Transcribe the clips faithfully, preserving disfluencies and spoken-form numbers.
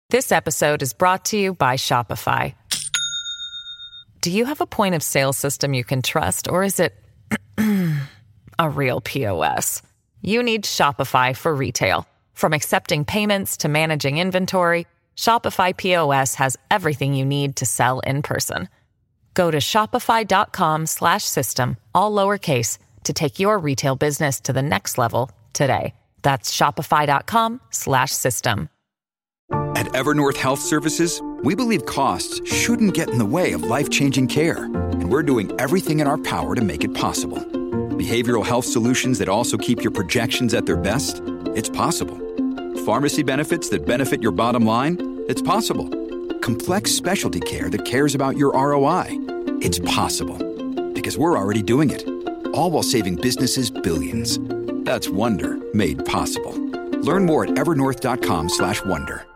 This episode is brought to you by Shopify. Do you have a point of sale system you can trust, or is it a real P O S? You need Shopify for retail. From accepting payments to managing inventory, Shopify P O S has everything you need to sell in person. Go to shopify.com slash system, all lowercase, to take your retail business to the next level today. That's shopify.com slash system. At Evernorth Health Services, we believe costs shouldn't get in the way of life-changing care, and we're doing everything in our power to make it possible. Behavioral health solutions that also keep your projections at their best? It's possible. Pharmacy benefits that benefit your bottom line? It's possible. Complex specialty care that cares about your R O I? It's possible. Because we're already doing it. All while saving businesses billions. That's Wonder made possible. Learn more at evernorth.com slash wonder.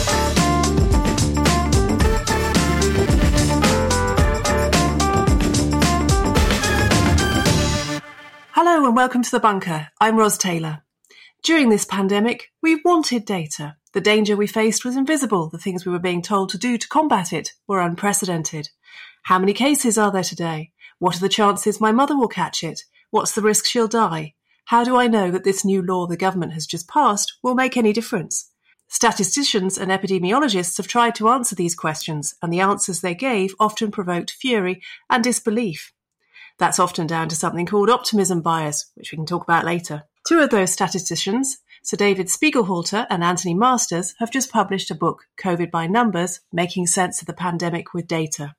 Hello and welcome to The Bunker. I'm Ros Taylor. During this pandemic, we wanted data. The danger we faced was invisible. The things we were being told to do to combat it were unprecedented. How many cases are there today? What are the chances my mother will catch it? What's the risk she'll die? How do I know that this new law the government has just passed will make any difference? Statisticians and epidemiologists have tried to answer these questions, and the answers they gave often provoked fury and disbelief. That's often down to something called optimism bias, which we can talk about later. Two of those statisticians, Sir David Spiegelhalter and Anthony Masters, have just published a book, COVID by Numbers, Making Sense of the Pandemic with Data.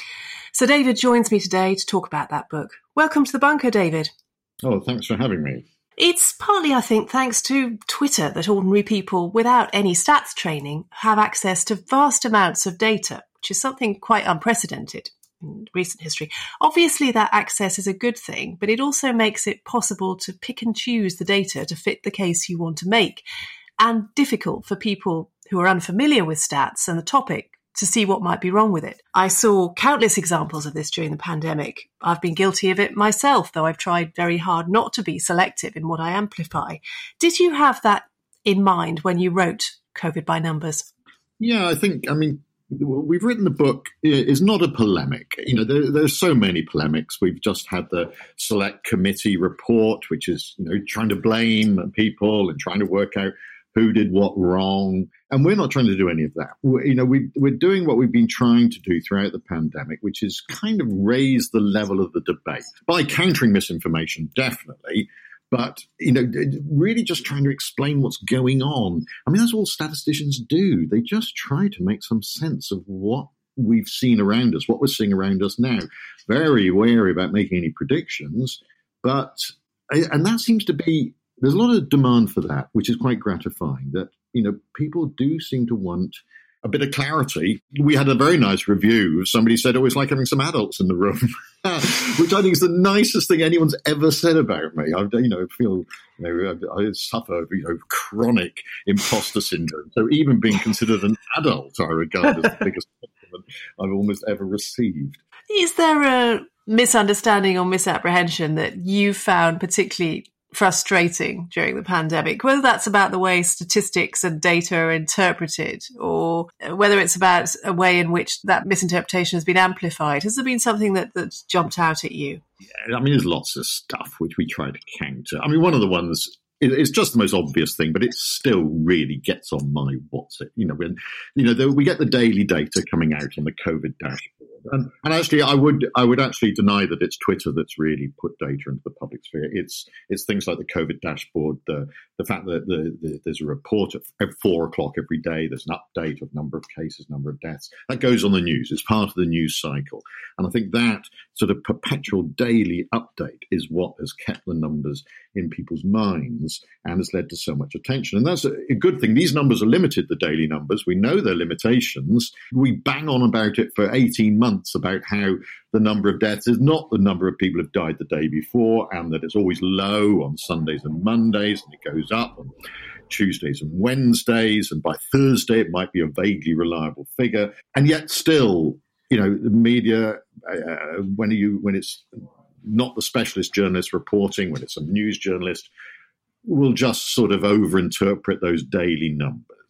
Sir David joins me today to talk about that book. Welcome to The Bunker, David. Oh, thanks for having me. It's partly, I think, thanks to Twitter that ordinary people without any stats training have access to vast amounts of data, which is something quite unprecedented in recent history. Obviously, that access is a good thing, but it also makes it possible to pick and choose the data to fit the case you want to make, and difficult for people who are unfamiliar with stats and the topic to see what might be wrong with it. I saw countless examples of this during the pandemic. I've been guilty of it myself, though I've tried very hard not to be selective in what I amplify. Did you have that in mind when you wrote COVID by Numbers? Yeah, I think, I mean, we've written the book is not a polemic. You know, there, there's so many polemics. We've just had the Select Committee report, which is, you know, trying to blame people and trying to work out who did what wrong. And we're not trying to do any of that. We, you know, we, we're doing what we've been trying to do throughout the pandemic, which is kind of raise the level of the debate by countering misinformation, definitely. But, you know, really just trying to explain what's going on. I mean, that's all statisticians do. They just try to make some sense of what we've seen around us, what we're seeing around us now. Very wary about making any predictions. But, and that seems to be, there's a lot of demand for that, which is quite gratifying, that, you know, people do seem to want a bit of clarity. We had a very nice review. Somebody said it was like having some adults in the room, which I think is the nicest thing anyone's ever said about me. I, you know, feel, you know, I suffer, you know, chronic imposter syndrome. So even being considered an adult, I regard as the biggest compliment I've almost ever received. Is there a misunderstanding or misapprehension that you found particularly frustrating during the pandemic, whether that's about the way statistics and data are interpreted, or whether it's about a way in which that misinterpretation has been amplified? Has there been something that, that's jumped out at you? Yeah, I mean, there's lots of stuff which we try to counter. I mean, one of the ones, it's just the most obvious thing, but it still really gets on my what's it. You know, when, you know, the, we get the daily data coming out on the COVID dashboard. And, and actually, I would I would actually deny that it's Twitter that's really put data into the public sphere. It's it's things like the COVID dashboard, the the fact that the, the, there's a report at four o'clock every day. There's an update of number of cases, number of deaths. That goes on the news. It's part of the news cycle. And I think that sort of perpetual daily update is what has kept the numbers in people's minds and has led to so much attention. And that's a, a good thing. These numbers are limited, the daily numbers. We know their limitations. We bang on about it for eighteen months about how the number of deaths is not the number of people who've died the day before, and that it's always low on Sundays and Mondays, and it goes up on Tuesdays and Wednesdays, and by Thursday it might be a vaguely reliable figure. And yet still, you know, the media, uh, when you when it's not the specialist journalist reporting, when it's a news journalist, will just sort of overinterpret those daily numbers.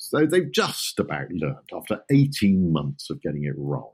So they've just about learned after eighteen months of getting it wrong.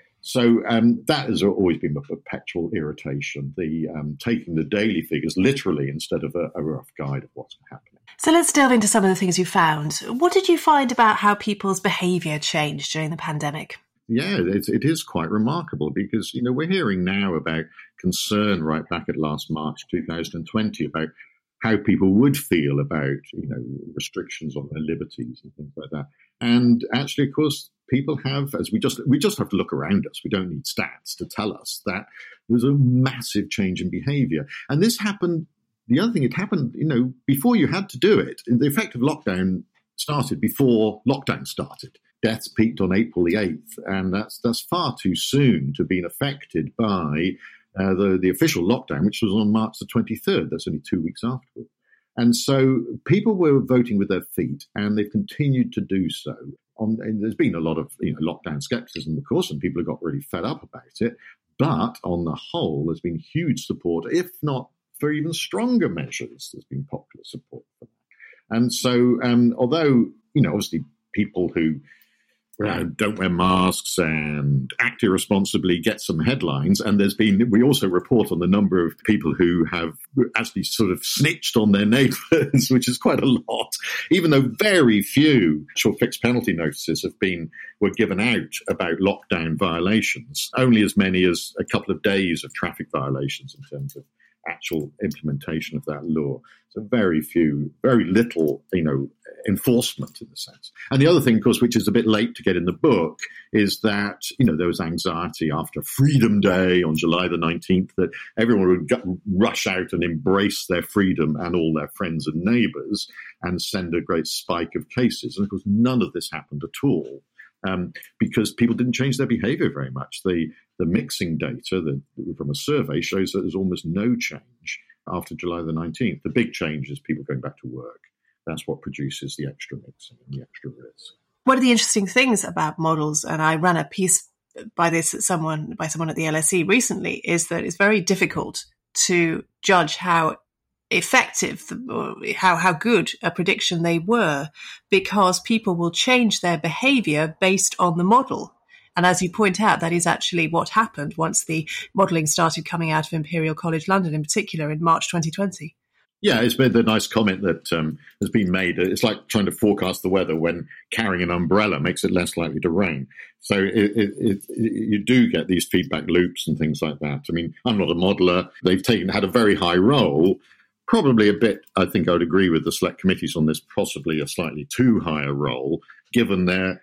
So um, that has always been a perpetual irritation, the um, taking the daily figures literally instead of a, a rough guide of what's happening. So let's delve into some of the things you found. What did you find about how people's behaviour changed during the pandemic? Yeah, it, it is quite remarkable because, you know, we're hearing now about concern right back at last March two thousand twenty about how people would feel about, you know, restrictions on their liberties and things like that. And actually, of course, people have, as we just we just have to look around us. We don't need stats to tell us that there's a massive change in behaviour. And this happened, the other thing, it happened, you know, before you had to do it. The effective lockdown started before lockdown started. Deaths peaked on April the eighth, and that's that's far too soon to have been affected by uh, the, the official lockdown, which was on March the twenty-third. That's only two weeks afterward. And so people were voting with their feet, and they've continued to do so. On, and there's been a lot of you know, lockdown skepticism, of course, and people have got really fed up about it. But on the whole, there's been huge support, if not for even stronger measures. There's been popular support for that. And so, um, although, you know, obviously people who Uh, don't wear masks and act irresponsibly get some headlines. And there's been, we also report on the number of people who have actually sort of snitched on their neighbours, which is quite a lot, even though very few actual fixed penalty notices have been, were given out about lockdown violations, only as many as a couple of days of traffic violations in terms of actual implementation of that law. So very few, very little, you know, enforcement in the sense. And the other thing, of course, which is a bit late to get in the book, is that, you know, there was anxiety after Freedom Day on July the nineteenth that everyone would go, rush out and embrace their freedom and all their friends and neighbours and send a great spike of cases. And of course, none of this happened at all. Um, because people didn't change their behaviour very much. The the mixing data the, from a survey shows that there's almost no change after July the nineteenth. The big change is people going back to work. That's what produces the extra mixing and the extra risk. One of the interesting things about models, and I ran a piece by this at someone by someone at the L S E recently, is that it's very difficult to judge how effective, how how good a prediction they were, because people will change their behaviour based on the model. And as you point out, that is actually what happened once the modelling started coming out of Imperial College London, in particular in March twenty twenty. Yeah, it's been the nice comment that um, has been made. It's like trying to forecast the weather when carrying an umbrella makes it less likely to rain. So it, it, it, you do get these feedback loops and things like that. I mean, I'm not a modeller. They've taken had a very high role. Probably a bit, I think I would agree with the select committees on this, possibly a slightly too high a role, given their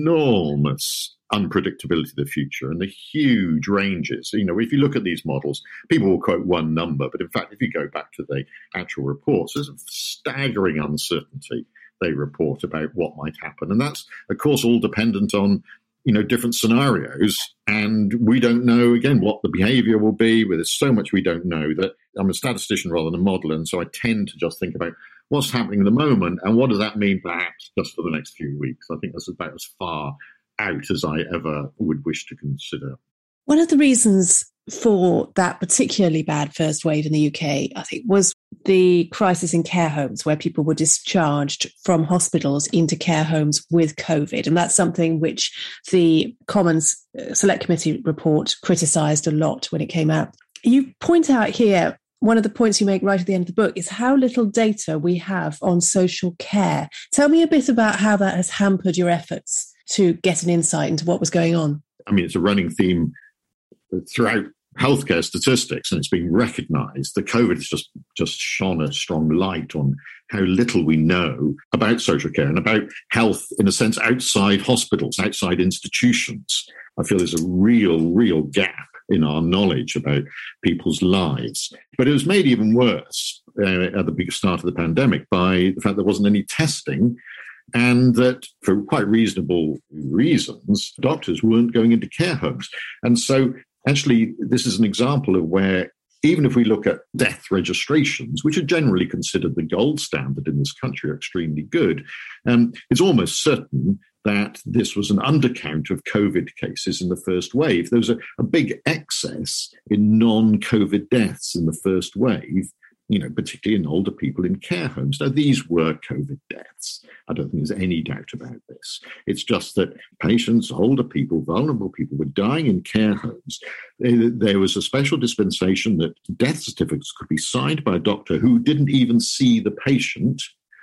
enormous unpredictability of the future and the huge ranges. You know, if you look at these models, people will quote one number, but in fact, if you go back to the actual reports, there's a staggering uncertainty they report about what might happen. And that's, of course, all dependent on, you know, different scenarios. And we don't know, again, what the behavior will be. There's so much we don't know that I'm a statistician rather than a modeler. And so I tend to just think about what's happening in the moment and what does that mean perhaps just for the next few weeks. I think that's about as far out as I ever would wish to consider. One of the reasons for that particularly bad first wave in the U K, I think, was the crisis in care homes where people were discharged from hospitals into care homes with COVID. And that's something which the Commons Select Committee report criticised a lot when it came out. You point out here, one of the points you make right at the end of the book is how little data we have on social care. Tell me a bit about how that has hampered your efforts to get an insight into what was going on. I mean, it's a running theme throughout healthcare statistics, and it's been recognised that COVID has just, just shone a strong light on how little we know about social care and about health, in a sense, outside hospitals, outside institutions. I feel there's a real, real gap in our knowledge about people's lives. But it was made even worse uh, at the big start of the pandemic by the fact there wasn't any testing, and that for quite reasonable reasons, doctors weren't going into care homes. And so actually, this is an example of where, even if we look at death registrations, which are generally considered the gold standard in this country, are extremely good, um, it's almost certain that this was an undercount of COVID cases in the first wave. There was a, a big excess in non-COVID deaths in the first wave you know, particularly in older people in care homes. Now, these were COVID deaths. I don't think there's any doubt about this. It's just that patients, older people, vulnerable people were dying in care homes. There was a special dispensation that death certificates could be signed by a doctor who didn't even see the patient,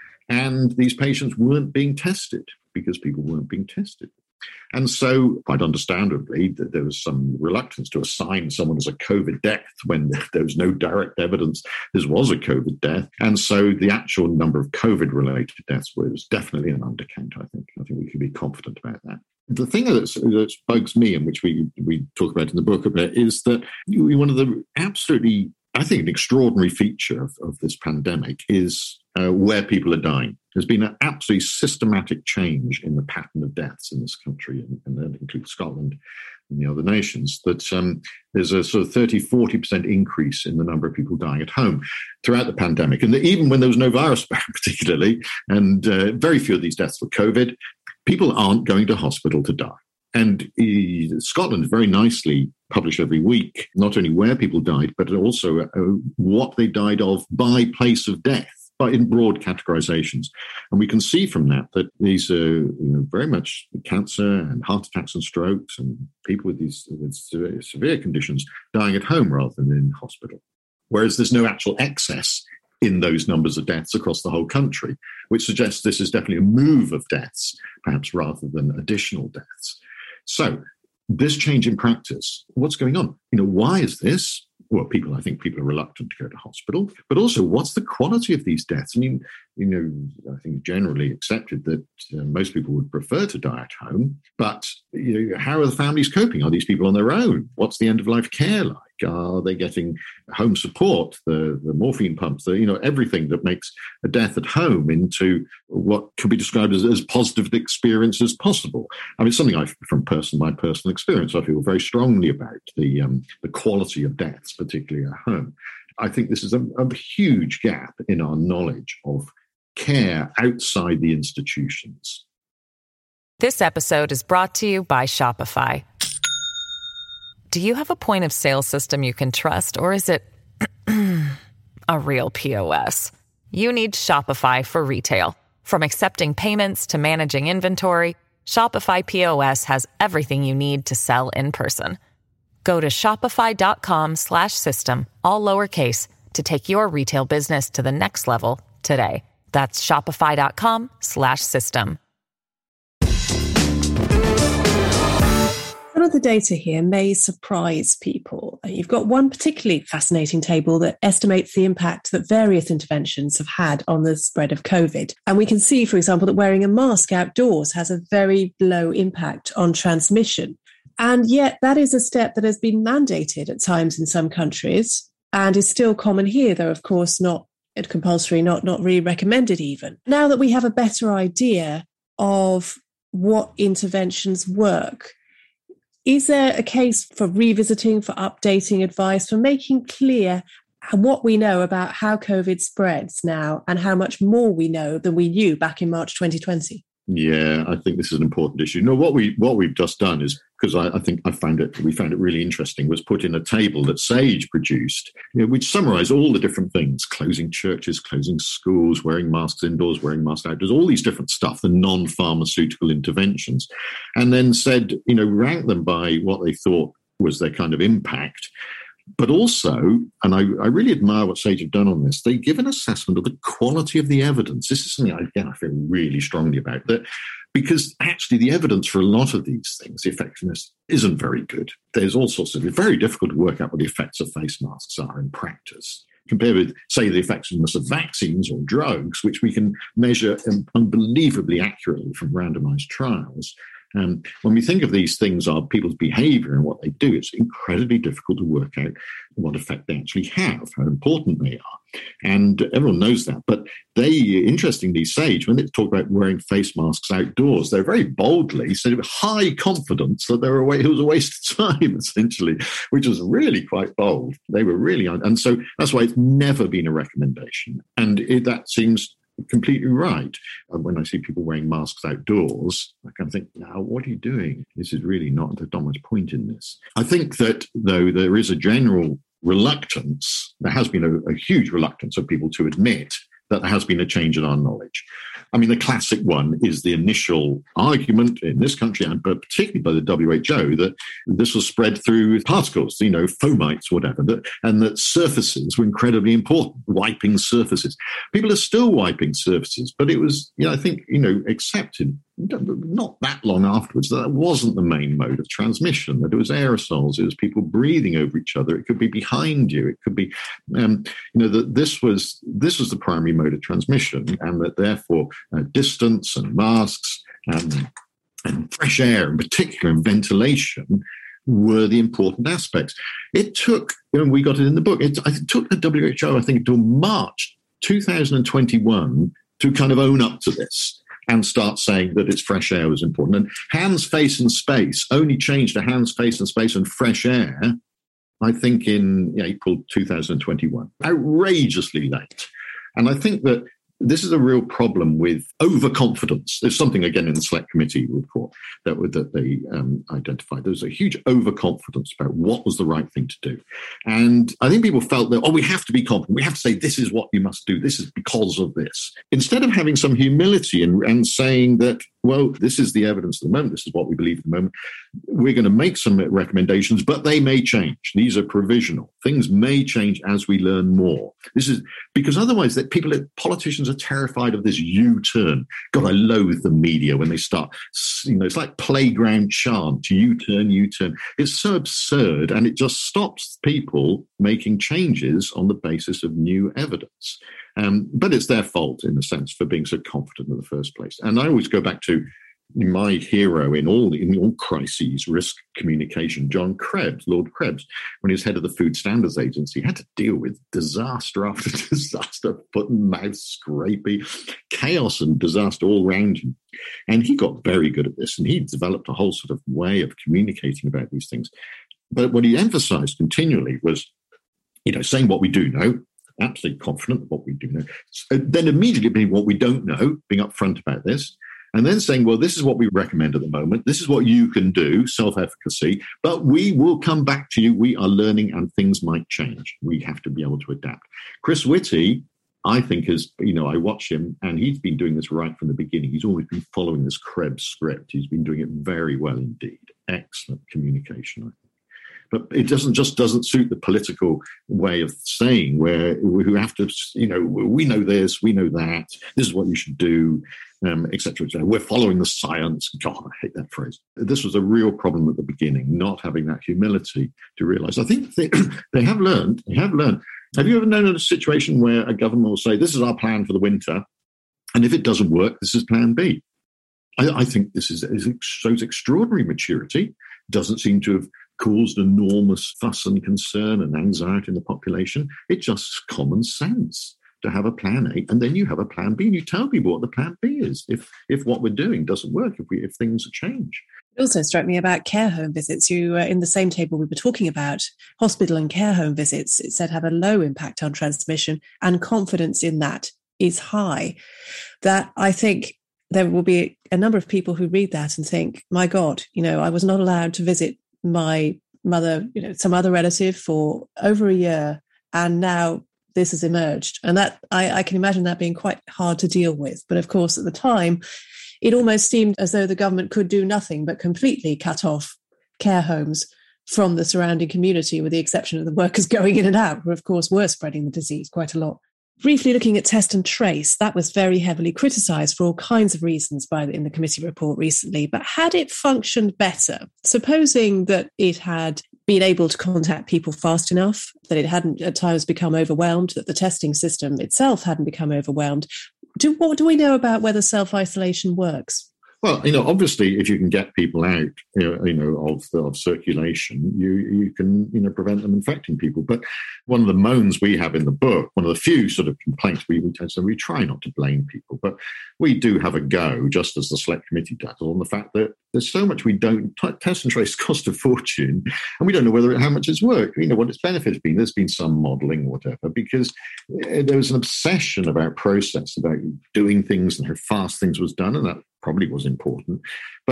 and these patients weren't being tested because people weren't being tested. And so, quite understandably, there was some reluctance to assign someone as a COVID death when there was no direct evidence this was a COVID death. And so the actual number of COVID-related deaths was definitely an undercount, I think. I think we can be confident about that. The thing that's, that bugs me, and which we, we talk about in the book a bit, is that one of the absolutely, I think, an extraordinary feature of, of this pandemic is uh, where people are dying. There's been an absolutely systematic change in the pattern of deaths in this country, and, and that includes Scotland and the other nations, that um, there's a sort of thirty, forty percent increase in the number of people dying at home throughout the pandemic. And even when there was no virus particularly, and uh, very few of these deaths were COVID, people aren't going to hospital to die. And uh, Scotland very nicely published every week, not only where people died, but also uh, what they died of by place of death, but in broad categorizations. And we can see from that that these are you know, very much cancer and heart attacks and strokes and people with these with severe, severe conditions dying at home rather than in hospital. Whereas there's no actual excess in those numbers of deaths across the whole country, which suggests this is definitely a move of deaths, perhaps rather than additional deaths. So this change in practice, what's going on? You know, why is this? Well, people, I think people are reluctant to go to hospital, but also what's the quality of these deaths? I mean, you know, I think generally accepted that uh, most people would prefer to die at home, but you know, how are the families coping? Are these people on their own? What's the end-of-life care like? Are they getting home support, the, the morphine pumps, the, you know, everything that makes a death at home into what can be described as as positive an experience as possible? I mean, something I, from person, my personal experience, I feel very strongly about the um, the quality of deaths, particularly at home. I think this is a, a huge gap in our knowledge of care outside the institutions. This episode is brought to you by Shopify. Do you have a point of sale system you can trust, or is it a real P O S? You need Shopify for retail. From accepting payments to managing inventory, Shopify P O S has everything you need to sell in person. Go to shopify.com slash system, all lowercase, to take your retail business to the next level today. That's shopify.com slash system. Some of the data here may surprise people. You've got one particularly fascinating table that estimates the impact that various interventions have had on the spread of COVID. And we can see, for example, that wearing a mask outdoors has a very low impact on transmission. And yet that is a step that has been mandated at times in some countries and is still common here, though, of course, not compulsory, not, not really recommended even. Now that we have a better idea of what interventions work, is there a case for revisiting, for updating advice, for making clear what we know about how COVID spreads now and how much more we know than we knew back in March twenty twenty? Yeah, I think this is an important issue. No, what we what we've just done is, because I, I think I found it, we found it really interesting, was put in a table that Sage produced, you know, which summarised all the different things: closing churches, closing schools, wearing masks indoors, wearing masks outdoors, all these different stuff, the non-pharmaceutical interventions, and then said, you know, rank them by what they thought was their kind of impact. But also, and I, I really admire what Sage have done on this, they give an assessment of the quality of the evidence. This is something, I, again, I feel really strongly about, that because actually the evidence for a lot of these things, the effectiveness isn't very good. There's all sorts of, it's very difficult to work out what the effects of face masks are in practice, compared with, say, the effectiveness of vaccines or drugs, which we can measure unbelievably accurately from randomized trials. Um, when we think of these things are people's behavior and what they do, it's incredibly difficult to work out what effect they actually have, how important they are. And everyone knows that. But they, interestingly, Sage, when they talk about wearing face masks outdoors, they very boldly said with high confidence that they were a, it was a waste of time, essentially, which was really quite bold. They were really, and so that's why it's never been a recommendation. And it, that seems completely right. And when I see people wearing masks outdoors, I kind of think, now, what are you doing? This is really not, there's not much point in this. I think that, though, there is a general reluctance, there has been a, a huge reluctance of people to admit that there has been a change in our knowledge. I mean, the classic one is the initial argument in this country, and but particularly by the W H O, that this was spread through particles, you know, fomites, whatever, that, and that surfaces were incredibly important, wiping surfaces. People are still wiping surfaces, but it was, you know, I think, you know, accepted not that long afterwards that that wasn't the main mode of transmission, that it was aerosols, it was people breathing over each other, it could be behind you, it could be, um, you know, that this was, this was the primary mode of transmission, and that therefore uh, distance and masks and, and fresh air in particular and ventilation were the important aspects. It took, you know, we got it in the book, it, it took the W H O, I think, until March two thousand twenty-one to kind of own up to this and start saying that it's fresh air was important. And hands, face, and space only changed to hands, face, and space and fresh air, I think, in April two thousand twenty-one. Outrageously late. And I think that this is a real problem with overconfidence. There's something, again, in the Select Committee report that, that they um, identified. There was a huge overconfidence about what was the right thing to do. And I think people felt that, oh, we have to be confident. We have to say, this is what you must do. This is because of this. Instead of having some humility and, and saying that, well, this is the evidence at the moment. This is what we believe at the moment. We're going to make some recommendations, but they may change. These are provisional. Things may change as we learn more. This is because otherwise that people, politicians are terrified of this U-turn. God, I loathe the media when they start, you know, it's like playground chant, U-turn, U-turn. It's so absurd, and it just stops people making changes on the basis of new evidence. Um, but it's their fault, in a sense, for being so confident in the first place. And I always go back to my hero in all in all crises, risk communication, John Krebs, Lord Krebs, when he was head of the Food Standards Agency, had to deal with disaster after disaster, foot and mouth scraping, chaos and disaster all around him. And he got very good at this, and he developed a whole sort of way of communicating about these things. But what he emphasized continually was, you know, saying what we do know, absolutely confident of what we do know, then immediately being what we don't know, being upfront about this, and then saying, well, this is what we recommend at the moment. This is what you can do, self-efficacy, but we will come back to you. We are learning and things might change. We have to be able to adapt. Chris Whitty, I think, is, you know, I watch him and he's been doing this right from the beginning. He's always been following this Krebs script. He's been doing it very well indeed. Excellent communication, I think. But it doesn't just doesn't suit the political way of saying where we have to, you know, we know this, we know that, this is what you should do, um, et cetera, et cetera. We're following the science. God, I hate that phrase. This was a real problem at the beginning, not having that humility to realize. I think they, they have learned, they have learned. Have you ever known a situation where a government will say, this is our plan for the winter, and if it doesn't work, this is plan B? I, I think this is, is shows extraordinary maturity, doesn't seem to have caused enormous fuss and concern and anxiety in the population. It's just common sense to have a plan A, and then you have a plan B, and you tell people what the plan B is if if what we're doing doesn't work, if we if things change. It also struck me about care home visits. You, uh, in the same table we were talking about, hospital and care home visits, it said have a low impact on transmission, and confidence in that is high. That I think there will be a number of people who read that and think, my God, you know, I was not allowed to visit my mother, you know, some other relative for over a year, and now this has emerged. And that I, I can imagine that being quite hard to deal with. But of course, at the time, it almost seemed as though the government could do nothing but completely cut off care homes from the surrounding community, with the exception of the workers going in and out, who of course were spreading the disease quite a lot. Briefly looking at test and trace, that was very heavily criticised for all kinds of reasons by the, in the committee report recently. But had it functioned better, supposing that it had been able to contact people fast enough, that it hadn't at times become overwhelmed, that the testing system itself hadn't become overwhelmed, do, what do we know about whether self-isolation works? Well, you know, obviously, if you can get people out, you know, you know of, of circulation, you you can, you know, prevent them infecting people. But one of the moans we have in the book, one of the few sort of complaints we we tend to, we try not to blame people, but we do have a go, just as the Select Committee does, on the fact that there's so much we don't t- test and trace cost a fortune, and we don't know whether how much it's worked. You know what its benefits been. There's been some modelling, or whatever, because there was an obsession about process, about doing things and how fast things was done, and that probably was important. But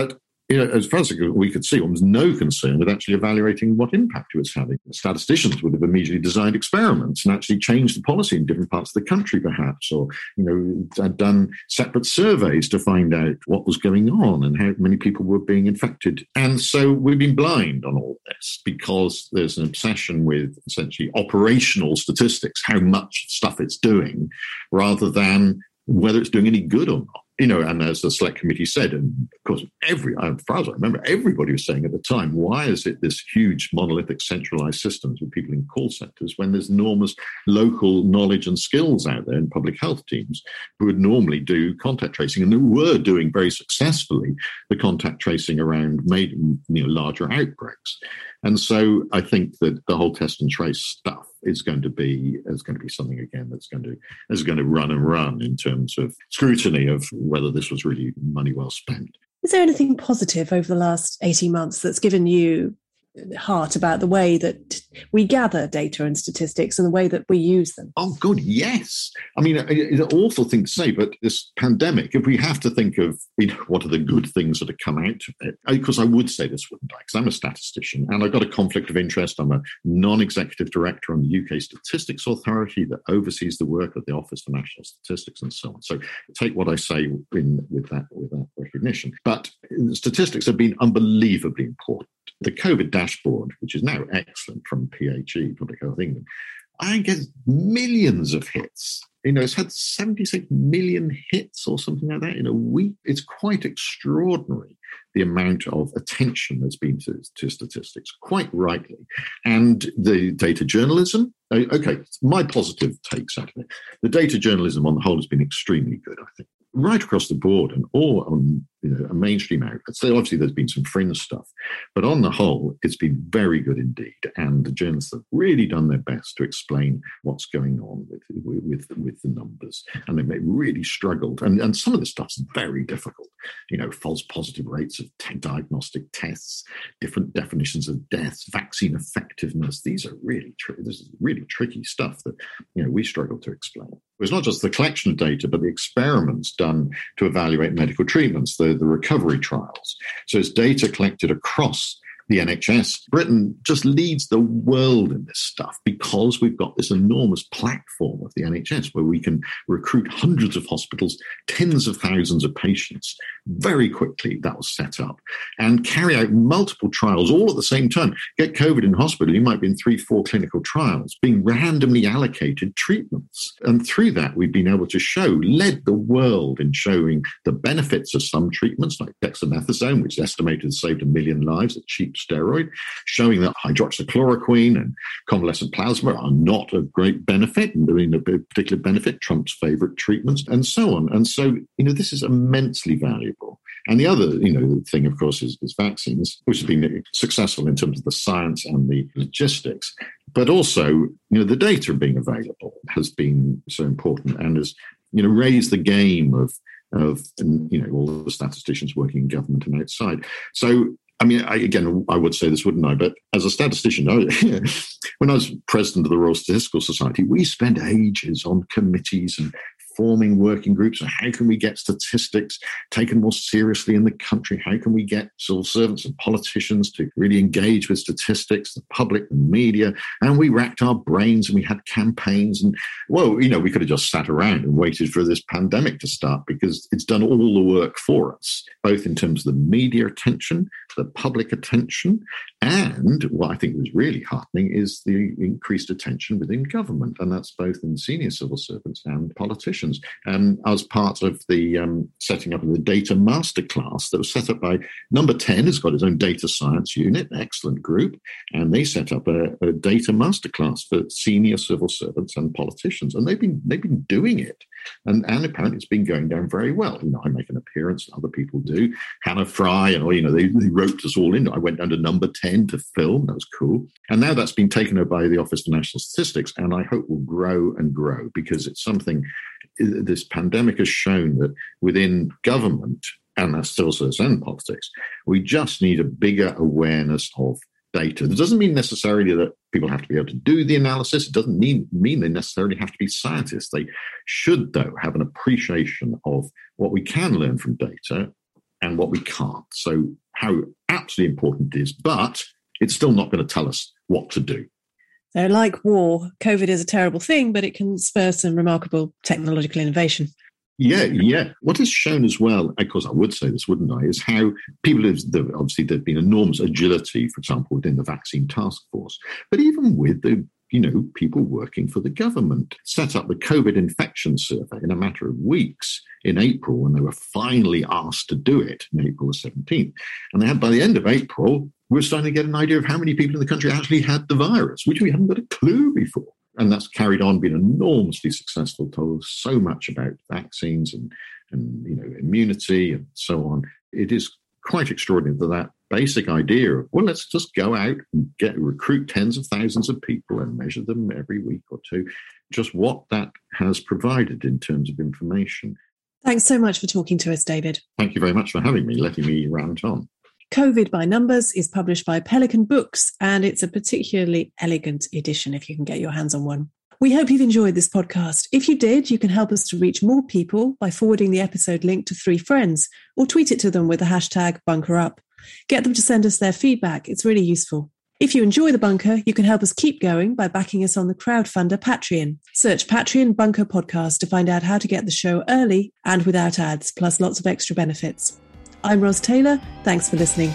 you know, as far as we could see, there was no concern with actually evaluating what impact it was having. Statisticians would have immediately designed experiments and actually changed the policy in different parts of the country, perhaps, or, you know, had done separate surveys to find out what was going on and how many people were being infected. And so we've been blind on all this because there's an obsession with essentially operational statistics, how much stuff it's doing, rather than whether it's doing any good or not. You know, and as the select committee said, and of course, every, as far as I remember, everybody was saying at the time, why is it this huge monolithic centralized systems with people in call centers when there's enormous local knowledge and skills out there in public health teams who would normally do contact tracing and who were doing very successfully the contact tracing around made, you know, larger outbreaks. And so I think that the whole test and trace stuff is going to be is going to be something again that's going to is going to run and run in terms of scrutiny of whether this was really money well spent. Is there anything positive over the last eighteen months that's given you heart about the way that we gather data and statistics and the way that we use them? Oh, good, yes. I mean, it's an awful thing to say, but this pandemic, if we have to think of, you know, what are the good things that have come out of it, because I would say this, wouldn't I? Because I'm a statistician and I've got a conflict of interest. I'm a non-executive director on the U K Statistics Authority that oversees the work of the Office for National Statistics and so on. So take what I say in, with that with that recognition. But statistics have been unbelievably important. The COVID dashboard, which is now excellent from P H E, Public Health England, I think gets millions of hits. You know, it's had seventy-six million hits or something like that in a week. It's quite extraordinary, the amount of attention that's been to, to statistics, quite rightly. And the data journalism, okay, my positive takes out of it. The data journalism on the whole has been extremely good, I think. Right across the board and all on, you know, a mainstream outlets. So obviously there's been some fringe stuff, but on the whole, it's been very good indeed. And the journalists have really done their best to explain what's going on with with, with the numbers. And they've really struggled. And, and some of the stuff's very difficult. You know, false positive rates of t- diagnostic tests, different definitions of deaths, vaccine effectiveness. These are really, tri- this is really tricky stuff that, you know, we struggle to explain. It's not just the collection of data, but the experiments done to evaluate medical treatments, the, the recovery trials. So it's data collected across the N H S. Britain just leads the world in this stuff because we've got this enormous platform of the N H S where we can recruit hundreds of hospitals, tens of thousands of patients very quickly. That was set up and carry out multiple trials all at the same time. Get COVID in hospital, you might be in three, four clinical trials, being randomly allocated treatments. And through that, we've been able to show, led the world in showing the benefits of some treatments like dexamethasone, which is estimated to save a million lives at cheap steroid, showing that hydroxychloroquine and convalescent plasma are not of great benefit, and doing a particular benefit, Trump's favorite treatments, and so on. And so, you know, this is immensely valuable. And the other, you know, thing, of course, is, is vaccines, which has been successful in terms of the science and the logistics. But also, you know, the data being available has been so important and has, you know, raised the game of, of you know, all the statisticians working in government and outside. So, I mean, I, again, I would say this, wouldn't I? But as a statistician, I, when I was president of the Royal Statistical Society, we spent ages on committees and forming working groups on how can we get statistics taken more seriously in the country? How can we get civil servants and politicians to really engage with statistics, the public, the media? And we racked our brains and we had campaigns. And, well, you know, we could have just sat around and waited for this pandemic to start because it's done all the work for us, both in terms of the media attention, the public attention, and what I think was really heartening is the increased attention within government. And that's both in senior civil servants and politicians. Um, I was part of the um, setting up of the data masterclass that was set up by Number ten, has got its own data science unit, excellent group, and they set up a, a data masterclass for senior civil servants and politicians, and they've been they've been doing it, and, and apparently it's been going down very well. You know, I make an appearance, other people do. Hannah Fry, and you know, they, they roped us all in. I went down to Number ten to film. That was cool, and now that's been taken over by the Office for National Statistics, and I hope will grow and grow because it's something. This pandemic has shown that within government, and that's civil service and politics, we just need a bigger awareness of data. That doesn't mean necessarily that people have to be able to do the analysis. It doesn't mean, mean they necessarily have to be scientists. They should, though, have an appreciation of what we can learn from data and what we can't. So how absolutely important it is, but it's still not going to tell us what to do. So like war, COVID is a terrible thing, but it can spur some remarkable technological innovation. Yeah, yeah. What is shown as well, of course I would say this, wouldn't I, is how people have, obviously there's been enormous agility, for example, within the vaccine task force, but even with the, you know, people working for the government, set up the COVID infection survey in a matter of weeks in April when they were finally asked to do it in April the seventeenth. And they had, by the end of April, we're starting to get an idea of how many people in the country actually had the virus, which we hadn't got a clue before. And that's carried on, been enormously successful, told us so much about vaccines and, and you know, immunity and so on. It is quite extraordinary that that basic idea of, well, let's just go out and get recruit tens of thousands of people and measure them every week or two, just what that has provided in terms of information. Thanks so much for talking to us, David. Thank you very much for having me, letting me rant on. COVID by Numbers is published by Pelican Books, and it's a particularly elegant edition if you can get your hands on one. We hope you've enjoyed this podcast. If you did, you can help us to reach more people by forwarding the episode link to three friends or tweet it to them with the hashtag BunkerUp. Get them to send us their feedback. It's really useful. If you enjoy The Bunker, you can help us keep going by backing us on the crowdfunder Patreon. Search Patreon Bunker Podcast to find out how to get the show early and without ads, plus lots of extra benefits. I'm Ros Taylor. Thanks for listening.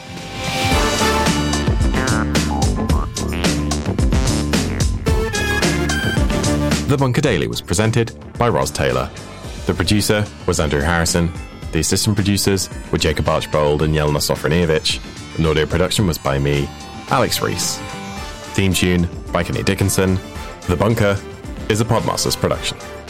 The Bunker Daily was presented by Ros Taylor. The producer was Andrew Harrison. The assistant producers were Jacob Archbold and Yelena Sofronievich. And audio production was by me, Alex Rees. Theme tune by Kenny Dickinson. The Bunker is a Podmasters production.